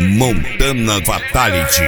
Montana Fatality.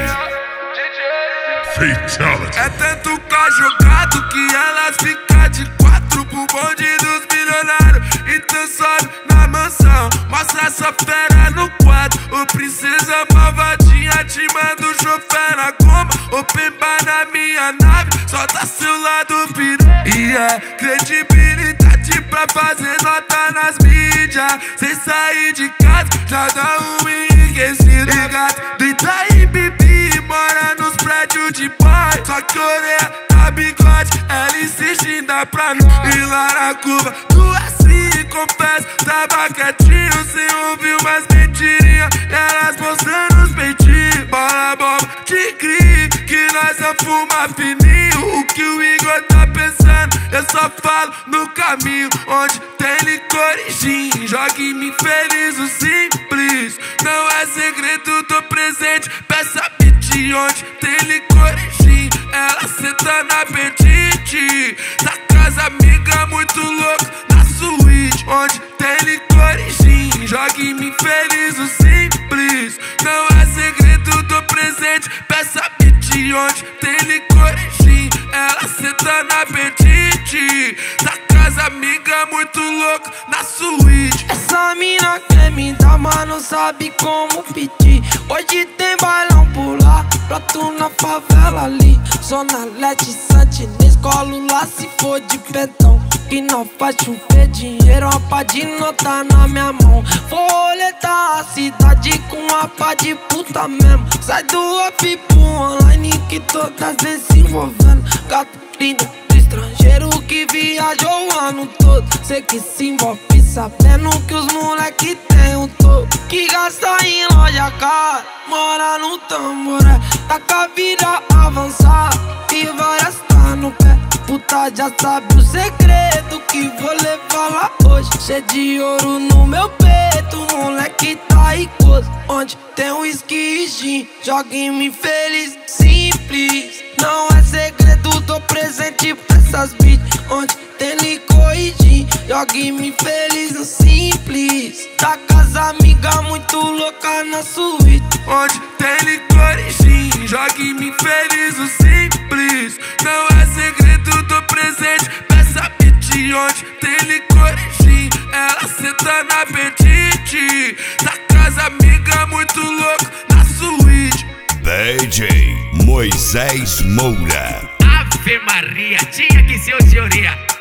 Fatality. É tanto jogado que elas ficam de quatro pro bonde dos milionários. Então sobe na mansão, mostra essa fera no quadro. Ô princesa malvadinha, te manda o chofer na goma. Open bar na minha nave, solta seu lado piru. E é credibilidade pra fazer nota nas mídias. Sem sair de casa, já dá um enriquecido. E gato do Itaí Bibi mora nos prédios de pai. Só que orelha tá bigode, ela insiste em dar pra nós. E lá na curva, tu assim, confesso, tava quietinho sem ouvir umas mentirinhas. E elas mostrando os peitinhos, bola, bomba, tigre, que nós só fuma fininho. O que o Igor tá pensando, eu só falo no caminho. Onde tem licor e gin, jogue-me feliz, o simples. Não é segredo, tô presente, peça beat. Onde tem licor e gin, ela senta na apetite. Na casa amiga muito louca, na suíte. Onde tem licor e gin, jogue-me feliz, o simples. Não é segredo, tô presente, peça beat. Onde tem licor e gin, ela senta na apetite. Na casa amiga muito louca, na suíte. Essa mina quer me dar, mas não sabe como pedir. Hoje tem bailão por lá, pra tu na favela ali. Zona Leste, Santinês, colo lá se for de pedão. Que não faz chover dinheiro, uma pá de nota na minha mão. Vou roletar a cidade com uma pá de puta mesmo. Sai do off pro online que todas vem se envolvendo. Gato lindo do estrangeiro que viajou o ano todo. Cê que se envolve sabendo que os moleque tem um topo. Que gasta em loja cara, mora no tamboré. Tá com a vida avançada e várias tá no pé. Puta já sabe o segredo que vou levar lá hoje. Cheio de ouro no meu peito, moleque tá icoso. Onde tem whisky e gin, jogue-me feliz, simples. Não é segredo, tô presente pra essas beats. Onde tem licor e gin, jogue-me feliz no simples. Da casa amiga muito louca na suíte. Onde tem licor e gin, jogue-me feliz no simples. Não é segredo, tô presente, peça beat. Onde tem licor e gin, ela senta na apetite. Da casa amiga muito louca na suíte. DJ Moisés Moura. Ave Maria, tinha que ser o senhoria.